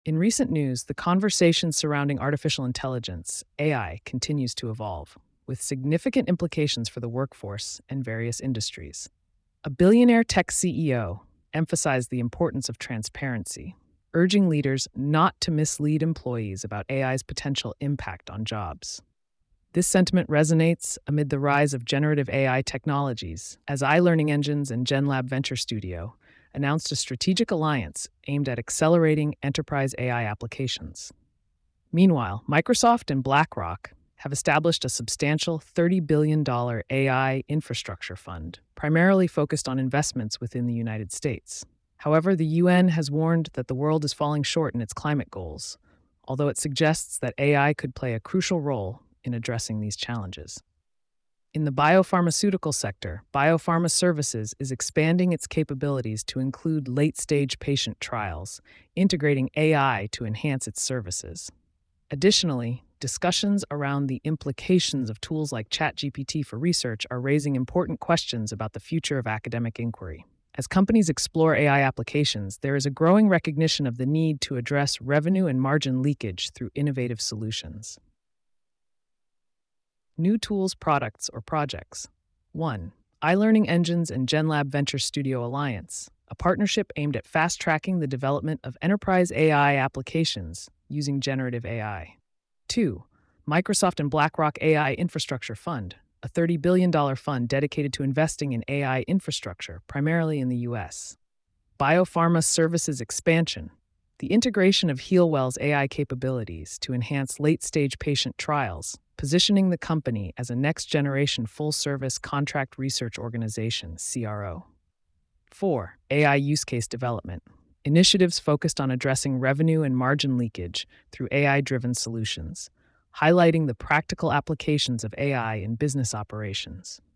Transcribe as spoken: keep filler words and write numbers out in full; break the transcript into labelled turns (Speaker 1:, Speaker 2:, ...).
Speaker 1: In recent news, the conversation surrounding artificial intelligence, A I, continues to evolve, with significant implications for the workforce and various industries. A billionaire tech C E O emphasized the importance of transparency, urging leaders not to mislead employees about A I's potential impact on jobs. This sentiment resonates amid the rise of generative A I technologies, as iLearning Engines and GenLab Venture Studio announced a strategic alliance aimed at accelerating enterprise A I applications. Meanwhile, Microsoft and BlackRock have established a substantial thirty billion dollars A I infrastructure fund, primarily focused on investments within the United States. However, the U N has warned that the world is falling short in its climate goals, although it suggests that A I could play a crucial role in addressing these challenges. In the biopharmaceutical sector, Biopharma Services is expanding its capabilities to include late-stage patient trials, integrating A I to enhance its services. Additionally, discussions around the implications of tools like ChatGPT for research are raising important questions about the future of academic inquiry. As companies explore A I applications, there is a growing recognition of the need to address revenue and margin leakage through innovative solutions. New tools, products, or projects. one. iLearning Engines and GenLab Venture Studio Alliance, a partnership aimed at fast-tracking the development of enterprise A I applications using generative A I. two. Microsoft and BlackRock A I Infrastructure Fund, a thirty billion dollars fund dedicated to investing in A I infrastructure, primarily in the U S. Biopharma Services Expansion, the integration of Healwell's A I capabilities to enhance late-stage patient trials, positioning the company as a next-generation full-service contract research organization, C R O. four. A I use case development, initiatives focused on addressing revenue and margin leakage through A I-driven solutions, highlighting the practical applications of A I in business operations.